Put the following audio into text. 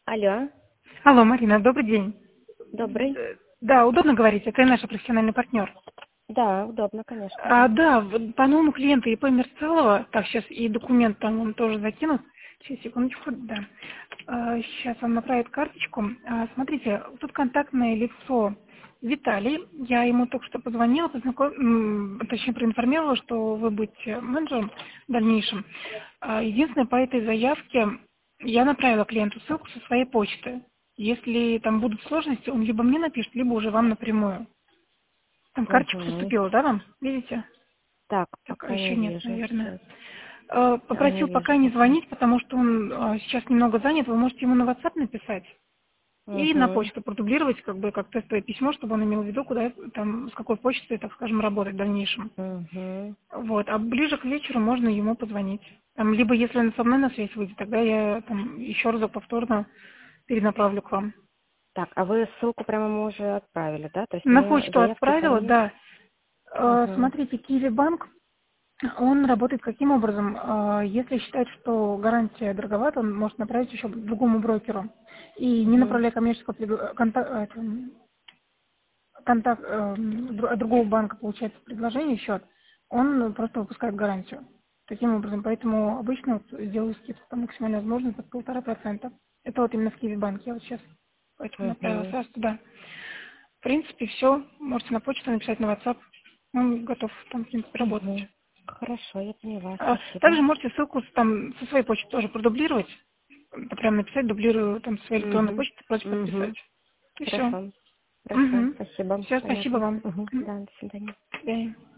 Алло, Алло, Марина, добрый день. добрый. Да, удобно говорить, это наш профессиональный партнер. Да, удобно, конечно, да. Да, вот по новому клиенту ИП Мерцалова, так, сейчас и документ там он тоже закинут. Сейчас, секундочку, да. Сейчас он направит карточку. Смотрите, тут контактное лицо Виталий. Я ему только что позвонила, точнее проинформировала, что вы будете менеджером в дальнейшем. Единственное, по этой заявке я направила клиенту ссылку со своей почты. Если там будут сложности, он либо мне напишет, либо уже вам напрямую. Там карточка Угу. поступила, да, вам? Видите? Так, Так, пока не еще нет, вижу наверное. сейчас. Да, не Попросил вижу пока не пока. звонить, потому что он сейчас немного занят. Вы можете ему на WhatsApp написать и на Угу. почту продублировать, как бы, как тестовое письмо, чтобы он имел в виду, куда там, с какой почтой, так скажем, работать в дальнейшем. Угу. Вот. А ближе к вечеру можно ему позвонить. Там, либо если он со мной на связь выйдет, тогда я там еще раз повторно перенаправлю к вам. Так, а вы ссылку прямо ему уже отправили, да? То есть На мне почту заявки по отправила, ним. да. Угу. Смотрите, Киви Банк, он работает каким образом? Если считает, что гарантия дороговата, он может направить еще к другому брокеру. И не Угу. направляя коммерческого контакт от другого банка получается предложение, счет, он просто выпускает гарантию. Таким образом, поэтому обычно вот делаю скидку там максимально возможно под 1,5%. Это вот именно в Киви банке. Я вот сейчас поэтому направила Угу. сразу туда. В принципе, все. Можете на почту написать, на WhatsApp. Он готов там, в принципе, работать. Угу. Хорошо, я поняла, Также спасибо. можете ссылку там со своей почты тоже продублировать. Прям написать, дублирую там своей электронной Угу. почты, просьбу подписать. Угу. И все. Хорошо. Хорошо, Угу. спасибо. Все, спасибо Понятно. вам. Угу. Да, до свидания. До свидания.